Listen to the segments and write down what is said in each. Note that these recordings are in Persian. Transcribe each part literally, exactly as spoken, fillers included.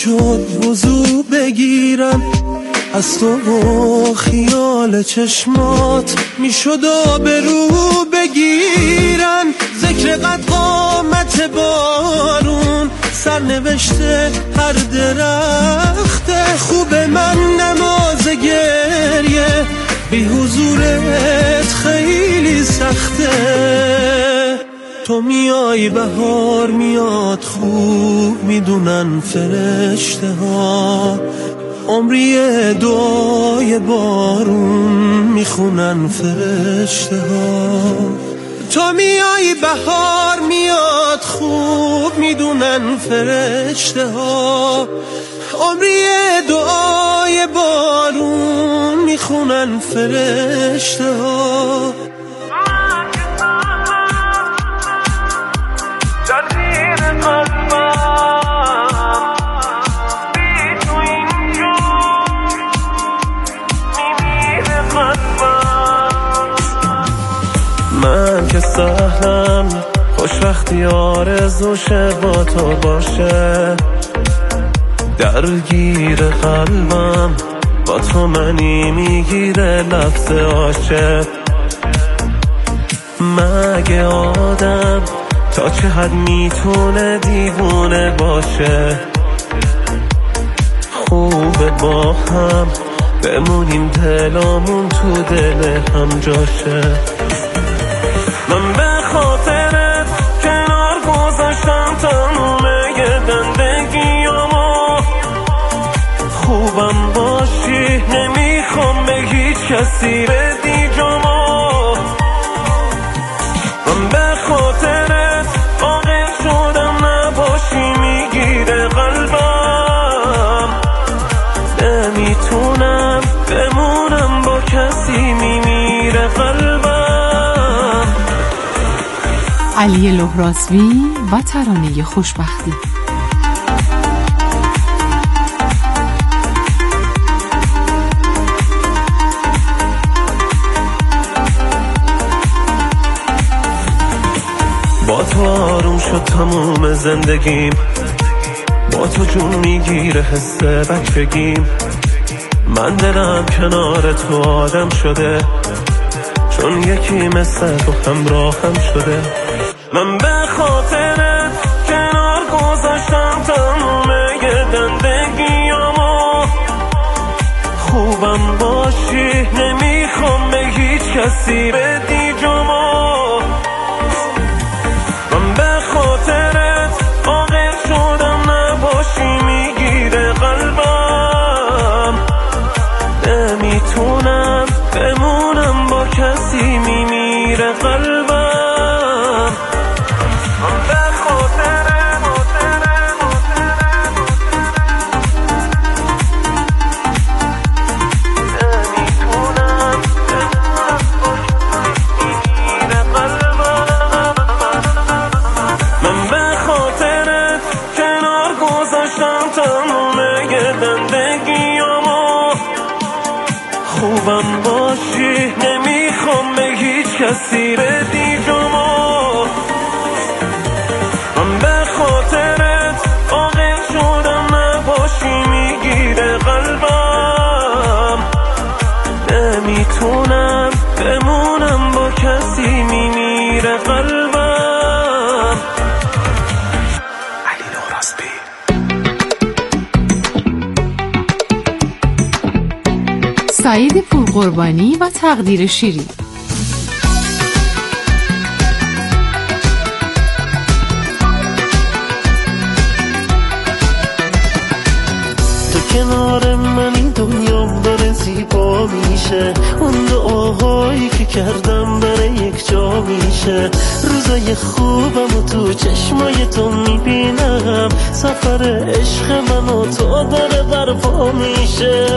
میشد وضو بگیرم از تو و خیال چشمات، میشد آبرو بگیرن ذکر قد قامت بارون، سرنوشته هر درخت خوب من نماز گریه، بی حضورت خیلی سخته. تو میای بهار میاد خوب میدونن فرشته ها، عمری دعای بارون میخونن فرشته ها. تو میای بهار میاد خوب میدونن فرشته ها، عمری دعای بارون میخونن فرشته ها. من که سهلم خوشبختی آرزوشه با تو باشه، درگیر قلبم با تو منی میگیره لفظ عاشق. مگه آدم تا چه حد میتونه دیوونه باشه، خوبه با هم بمونیم دلامون تو دل هم جاشه. من به خاطرت کنار گذاشتم تمومه زندگیامو، خوبم باشی نمیخوام به هیچ کسی بدی جامو. من به خاطرت عاقل شدم نباشی میگیره قلبم، نمیتونم بمونم با کسی میمیره قلبم. علی لهراسوی و ترانه خوشبختی. با تو آروم شد تموم زندگیم، با تو جون میگیره حس بچگیم. من دلم کنار تو آدم شده، چون یکی مثل تو همراهم شده. من به خاطرت کنار گذاشتم تمومه زندگیامو، خوبم باشی نمیخوام به هیچ کسی بدی جامو. من به خاطرت عاقل شدم نباشی میگیره قلبم، نمیتونم بمونم با کسی میمیره قلبم. خوبم باشی نمیخوام به هیچ کسی بدی جامو. من به خاطرت عاقل شدم نباشی میگیره قلبم، نمیتونم بمونم با کسی میمیره قلبم. علی لهراسوی. سعید پورقربانی و تقدیر شیری. تو کنار من این دنیا داره زیبا میشه، اون دعاهایی که کردم داره یک جا میشه. روزای خوبم و تو چشمای تو میبینم، سفر عشق من و تو داره برپا میشه.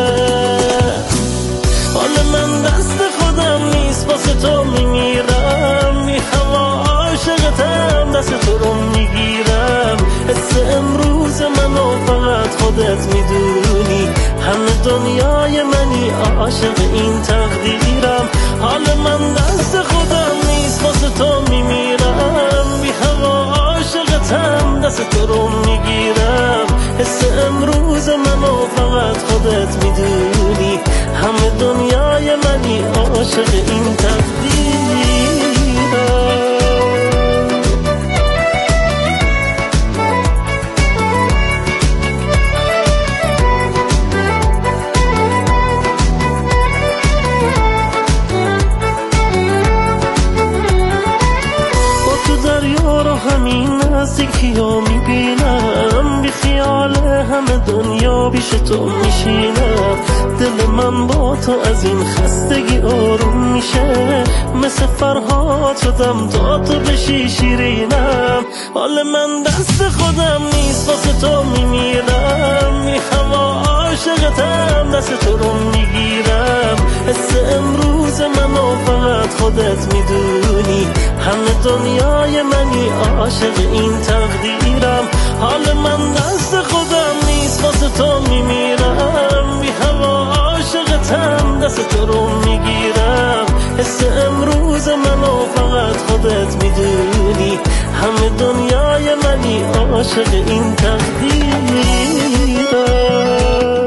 حال من دست خودم نیست واسه تو میمیرم، بی هوا عاشقتم دست تو رو میگیرم. حس امروز منو فقط خودت میدونی، همه دنیای منی عاشق این تقدیرم. حال من دست خودم نیست واسه تو میمیرم، بی هوا عاشقتم دست تو رو میگیرم. حس امروز منو فقط خودت میدونی، همه دنیای منی عاشق این تقدیرم. همین نزدیکی ها میبینم، بی خیال همه دنیا پیش تو میشینم. دل من با تو از این خستگی آروم میشه، مثل فرهاد شدم تا تو بشی شیرینم. حال من دست خودم نیست واسه تو میمیرم، میخوام عاشقتم دست تو رو میگیرم. حس امروز منو فقط خودت میدونی، همه دنیای منی عاشق این تقدیرم. حال من دست خودم نیست واسه تو میمیرم، بی هوا عاشقتم دست تو رو میگیرم. حس امروز منو فقط خودت میدونی، همه دنیای منی عاشق این تقدیرم.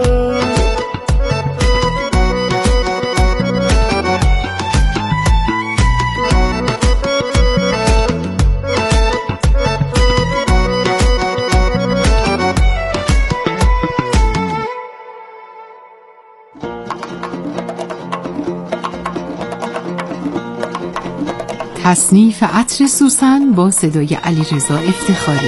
تصنیف عطر سوسن با صدای علیرضا افتخاری.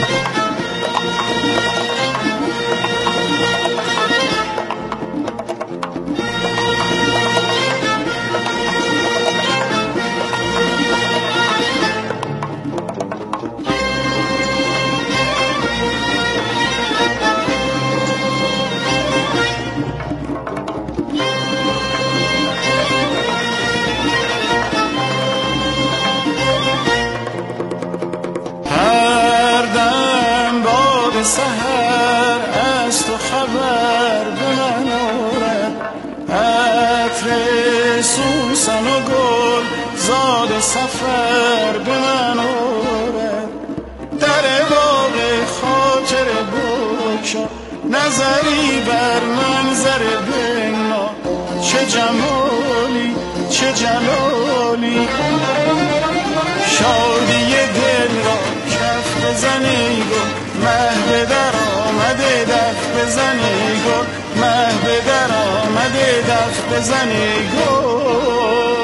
سحر از تو خبر به من آرد، عطر سوسن و گل زاد سفر به من آرد. در باغ خاطر بگشا نظری بر منظر بنا، چه جمالی چه جلالی. شادی دل را کف بزنی گل، مه به در آمده دف بزنی گل، مه به در آمده دف بزنی گل.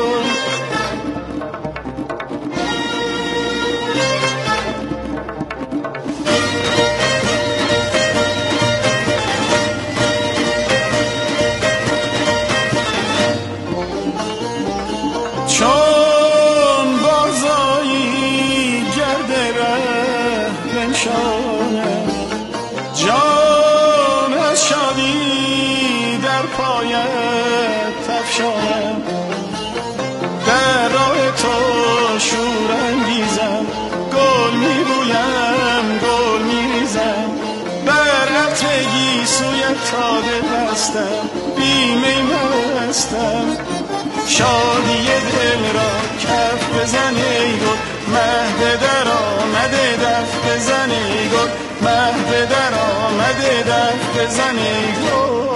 چون بازایی گرد ره بنشانه، جان از شادی در پایت تفشانه. در راه تو شور انگیزم، گل میبویم گل میریزم. بر عطر گیسویت تا دل بستم، بی می مستم. شادی دل را کف بزن ای گل، مه به در آمده دف بزن ای گل، مه به در آمده دف بزن ای گل.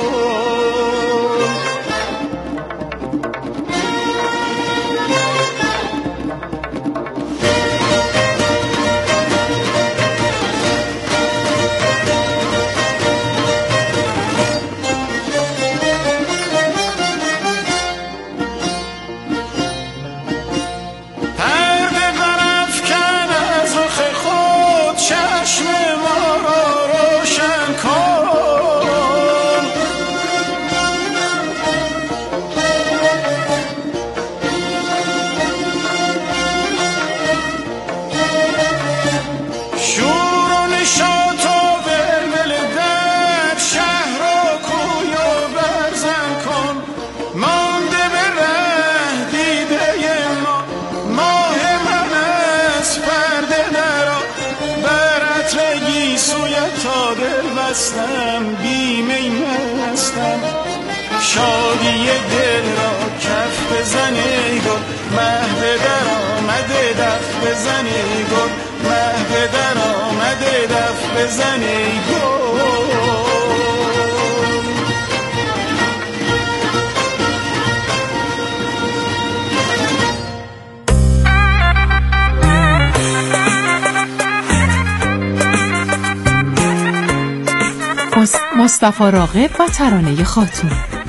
تا دل بستم، بی می مستم. شادی دل را کف بزن ای گل، مه به در آمده دف بزن ای گل، مهد در آمده دف بزنی گل. مصطفی راغب و ترانه خاتون.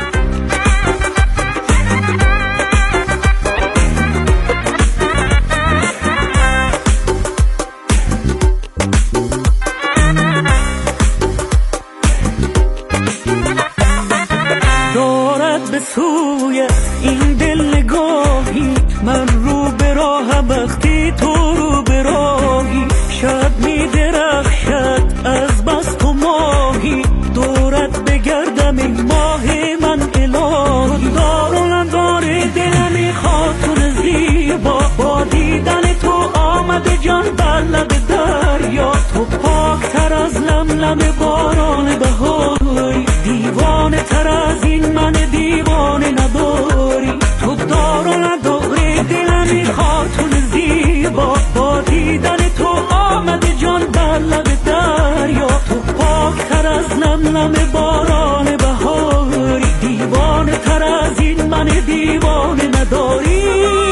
دارد به سوی این دل نگاهی، من رو به راه وقتی تو رو به راهی، شب می درخشد از بس تو ماهی، دورت بگردم این ماه من الهی. دار و ندار دلمی خاتون زیبا، با دیدن تو آمده جان بر لب دریا، تو پاکتر از لملم باران بهاری، دیوانه تر از این من دیوانه نداری. تو دار و ندار دلمی خاتون زیبا، با دیدن تو آمده جان بر لب دریا، تو پاکتر از لملم باران بهاری، دیوانه تر از این من دیوانه نداری.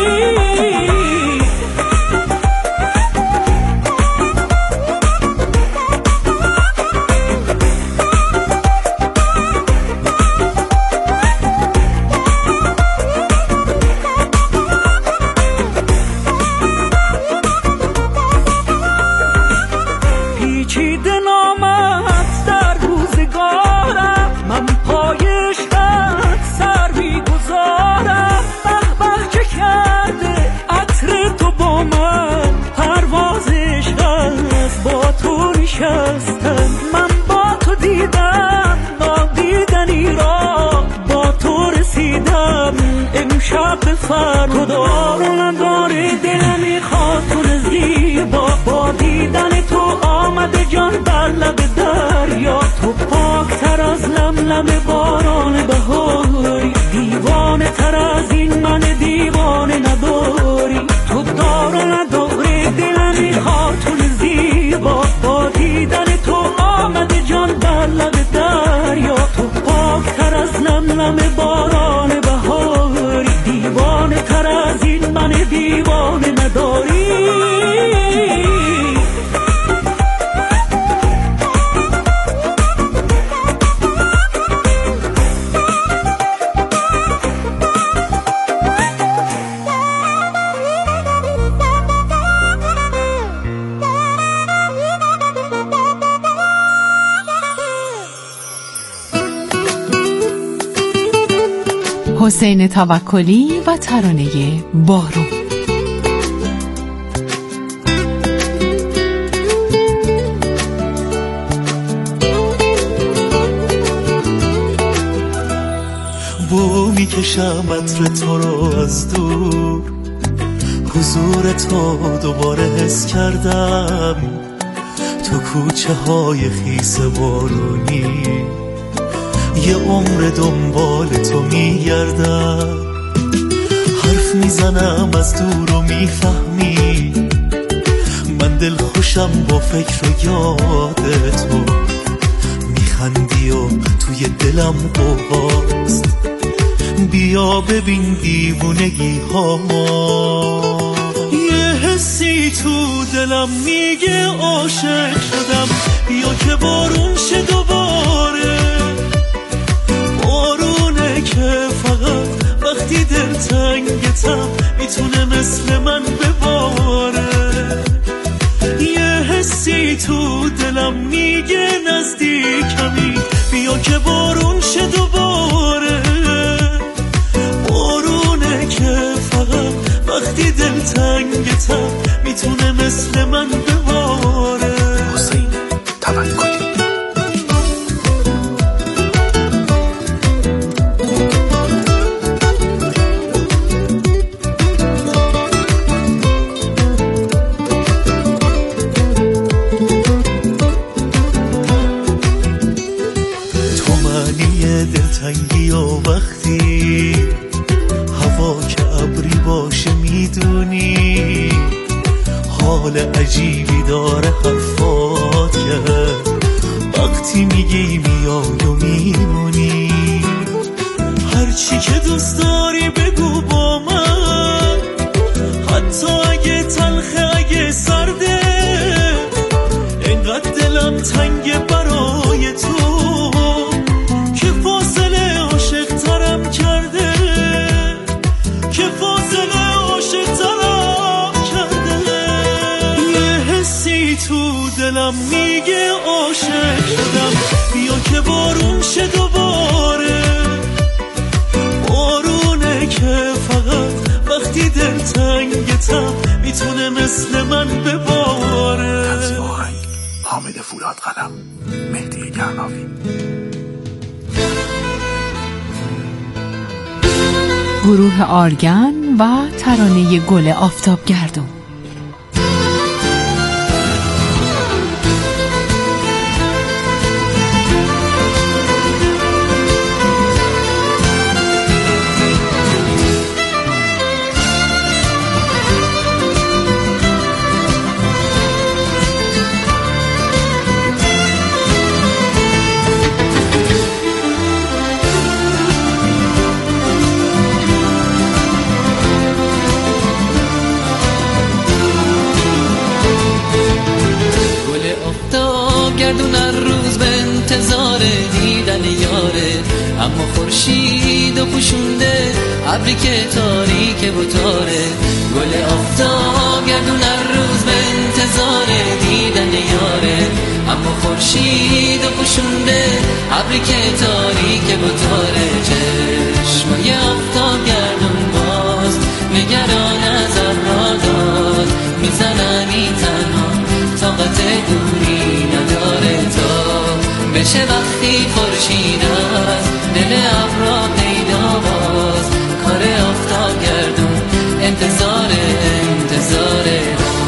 من با تو دیدم نادیدنی را، با تو رسیدم امشب به فردا. دار و ندار دلمی خاتون زیبا، با دیدن تو آمده جان بر لب دریا، تو پاکتر از لملم باران بهاری، دیوانه تر از این من دیوانه نداری. تو دار و ندار دلمی خاتون زیبا، با دیدن تو آمده جان بر لب دریا، تو پاکتر از لملم باران بهاری، دیوانه تر از این من دیوانه نداری. حسین توکلی و ترانه بارون. بو میکشم عطر تو رو از دور، حضور تو دوباره حس کردم، تو کوچه های خیس بارونی، یه عمر دنبال تو میگردم، حرف میزنم از دور و میفهمی، من دل خوشم با فکر و یاد تو، میخندی و توی دلم قوقاست، بیا ببین دیوونگی ها، یه حسی تو دلم میگه عاشق شدم، بیا که بارون شه دوباره، بارونه که فقط وقتی دل تنگتم میتونه مثل من بباره، یه حسی تو دلم میگه نزدیکمی، بیا که بارون شه دوباره، بارونه که فقط وقتی دل تنگتم میتونه مثل من بباره. حسین توکلی. دلتنگی و وقتی هوا که ابری باشه میدونی، حال عجیبی داره حرفات کرد وقتی میگی میای و میمونی. هرچی که دوست داری بگو با من، حتی اگه تلخه اگه سرده، اینقدر دلم تنگه برای تو که فاصله عاشق ترم کرده، که فاصله عاشق ترم کرده. یه حسی تو دلم میگه عاشق شدم، بیا که بارون شه دوباره. بارونه که فقط وقتی دل تنگتم میتونه مثل من بباره. تنظیم آهنگ حامد فولاد قلم، مهدی گرناوی. گروه آرگن و ترانه گل آفتابگردون. گردون هر روز به انتظار دیدن یاره، اما خورشید و پوشونده ابری که تاریک و تاره. گل آفتاب گردون هر روز به انتظار دیدن یاره، اما خورشید و پوشونده ابری که تاریک و تاره. چشمای آفتاب گردون باز نگران از ابراداد، میزننی تنها طاقت دوری نداره تا بشه وقتی خورشید از دل ابرا پیدا باز. کار آفتاب گردون انتظار انتظاره.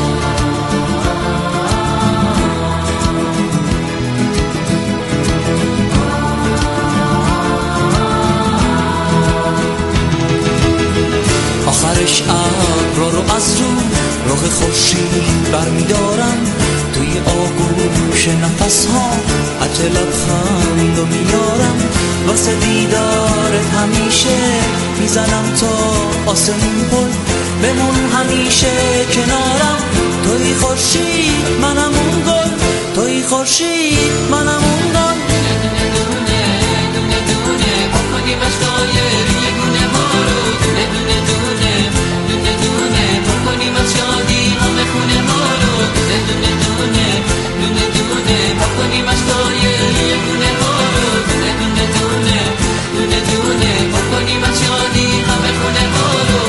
آخرش ابرا رو از رو رخ خورشید برمیدارم، توی آغوش نفس ها عطر لبخند و میارم. واسه دیدارت همیشه میزنم تا آسمون پل، بمون همیشه کنارم. توی خورشید منم اون گل، توی خورشید منم اون گل. دونه دونه دونه دونه بکنی مشتای یه گونه ما رو، دونه دونه دونه دونه دونه بکنی مشتادی همه خونه ما رو، دونه دونه دونه دونه دونه بکنی مشتای یه گونه ما رو، دونه دونه دونه دونه دونه بکنی مشتادی همه خونه ما رو.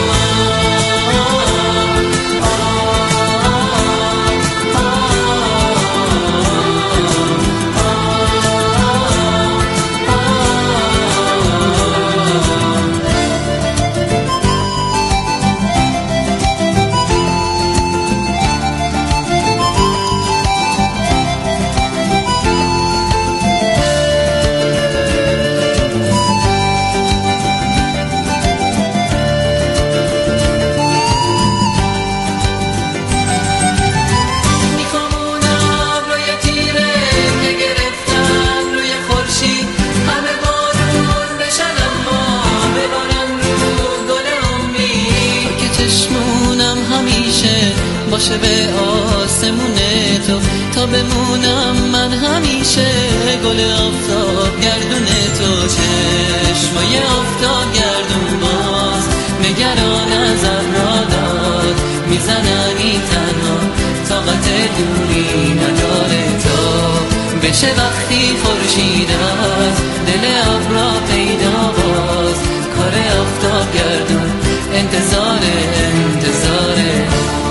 باشه به آسمون تو تا بمونم من همیشه گل آفتاب گردون تو. چشمای آفتاب گردون باز نگران از ابراداد، میزننی تنها طاقت دوری نداره تا بشه وقتی خورشید از دل ابرا پیدا باز. کار آفتاب گردون انتظار انتظاره.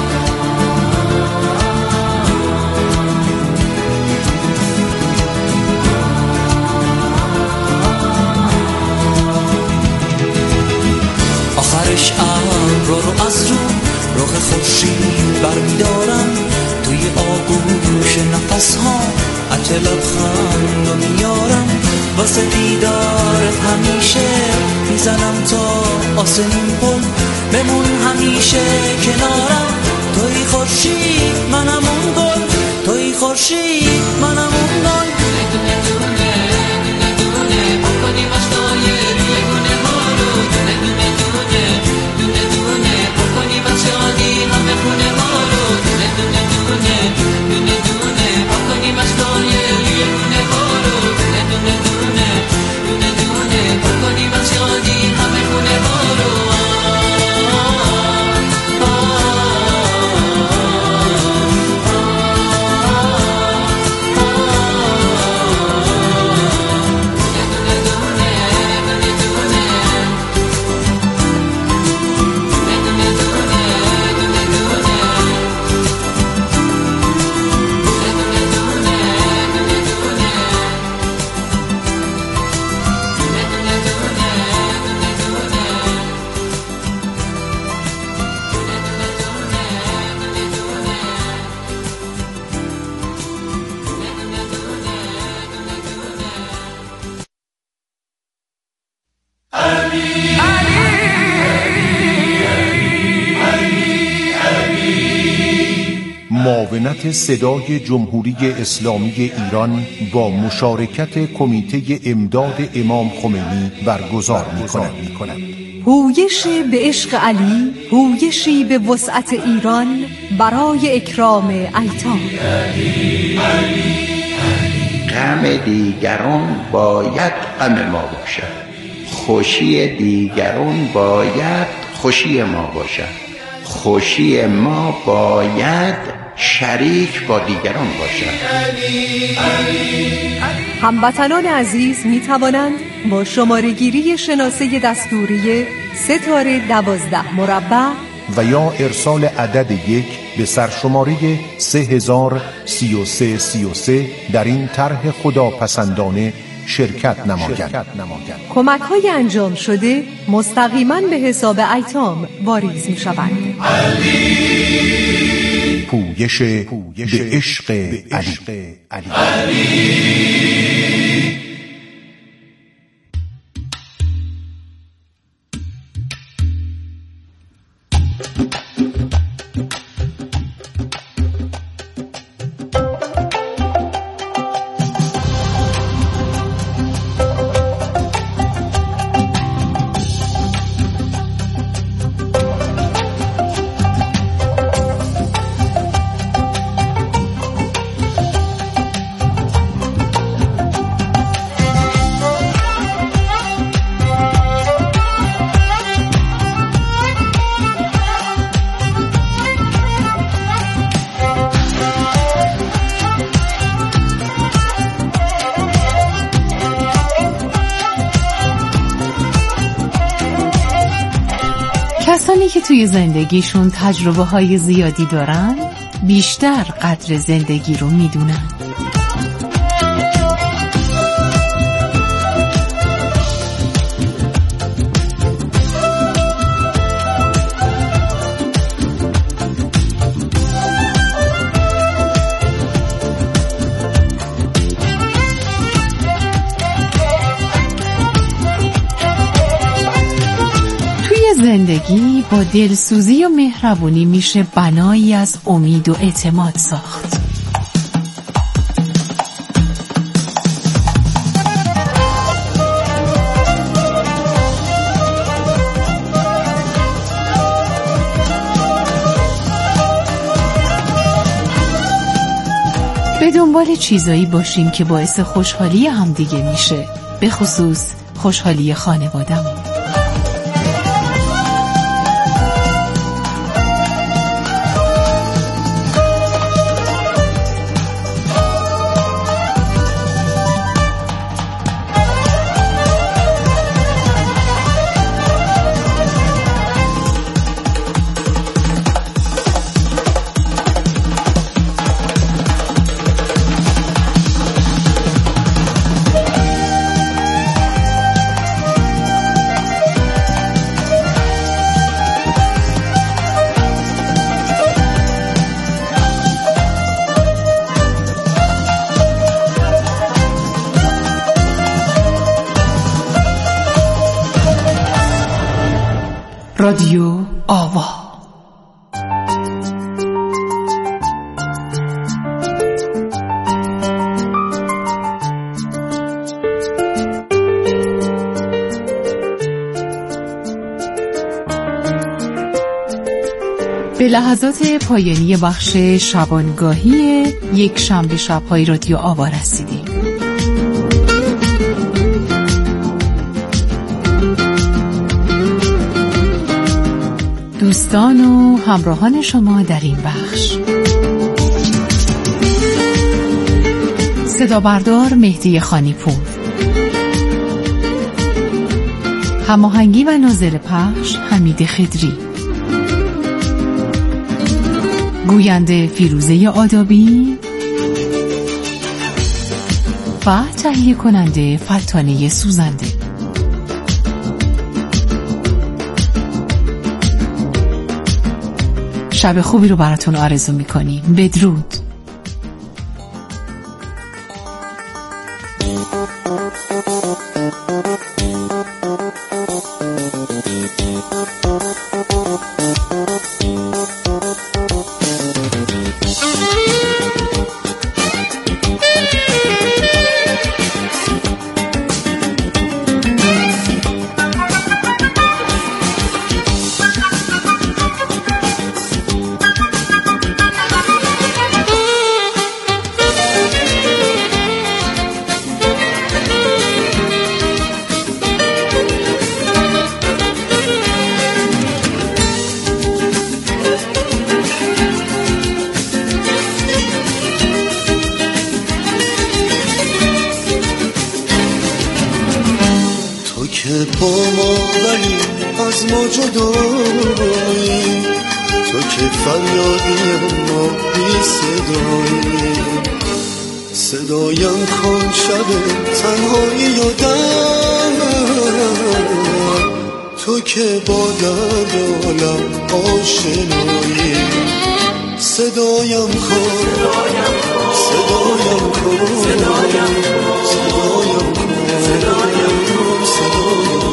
آخرش ابرا رو از رو رخ خورشید برمیدارم، توی آغوش نفس ها عطر لبخند رو میارم. واسه دیدارت همیشه میزنم تا آسمون پل، بمون همیشه کنارم. توی خورشید منم اون گل، توی خورشید منم اون گل. دونه دونه دونه دونه بکنیم اشکای روی گونه ها رو، دونه دونه دونه دونه دونه بکنیم شادی همه خونه ها رو، دونه دونه دونه دونه دونه بکنیم اشکای روی گونه ها رو، دونه دونه دونه دونه دونه بکنیم شادی همه خونه ها رو. معاونت صدای جمهوری اسلامی ایران با مشارکت کمیته امداد امام خمینی برگزار می‌کند. پویش به عشق علی، پویشی به وسعت ایران برای اکرام ایتام. غم دیگران باید غم ما باشد، خوشی دیگران باید خوشی ما باشد، خوشی ما باید شریک با دیگران باشد. هموطنان عزیز می توانند با شماره گیری شناسه دستوری ستاره دوازده مربع و یا ارسال عدد یک به سرشماره سه هزار سی و سه سی و سه در این طرح خداپسندانه شرکت نمایند. کمک های انجام شده مستقیما به حساب ایتام واریز می شوند. پویش به عشق علی. کسانی که توی زندگیشون تجربه های زیادی دارن بیشتر قدر زندگی رو میدونن. زندگی با دلسوزی و مهربونی میشه بنایی از امید و اعتماد ساخت. به دنبال چیزایی باشیم که باعث خوشحالی همدیگه میشه، به خصوص خوشحالی خانواده‌مون. رادیو آوا. به لحظات پایانی بخش شبانگاهی یک شنبه شب‌های رادیو آوا رسیدیم. دوستان و همراهان شما در این بخش: صدا بردار مهدی خانیپور، هماهنگی و ناظر پخش حمید خدری، گوینده فیروزه آدابی و تهیه کننده فتانه سوزنده. شب خوبی رو براتون آرزو میکنیم. بدرود. با ما ولی از ما جدایی، تو که فریادی ما بی صدایی، صدایم کن شب تنهایی و درد، تو که با درد عالم آشنایی، صدایم کن صدایم کن صدایم کن صدایم کن صدایم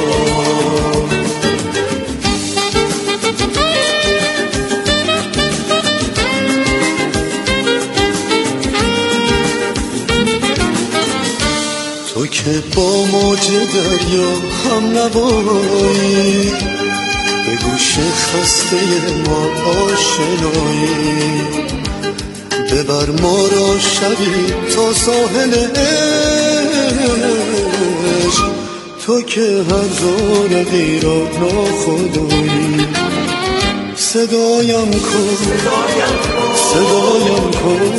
تو که با موج دریا هم نوایی، به گوش خسته ما آشنایی، ببر ما را شبی تا ساحل عشق، تو که هر زارقی را ناخدایی، صدایم کن صدایم کن صدایم کن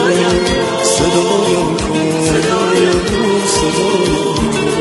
صدایم کن صدایم کن.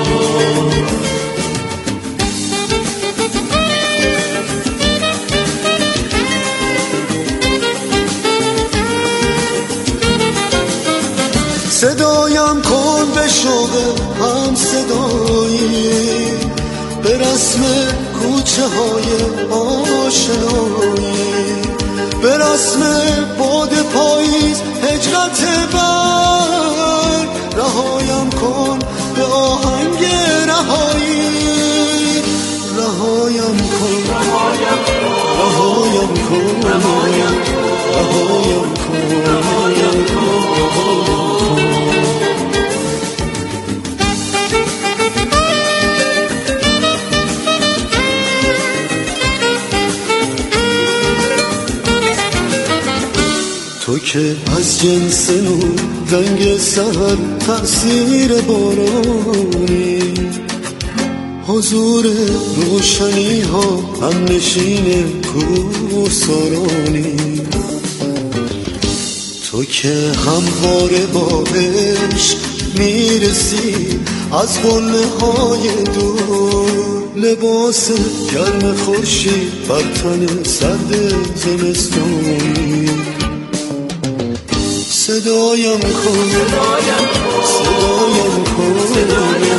صدایم کن به شوق هم صدایی، به رسم کوچه های آشنایی، به رسم باد پاییز هجرت بر، رهایم کن به آهنگ رهایی، رهایم کن رهایم کن رهایم کن رهایم کن. تو که از جنس نور رنگ سحر تأثیر بارانی، حضور روشنی ها هم نشین کوهسارانی، تو که همواره با عشق میرسی از قله های دور، لباس گرم خورشید بر تن سرد زمستانی، صدایم کن صدایم کن صدایم کن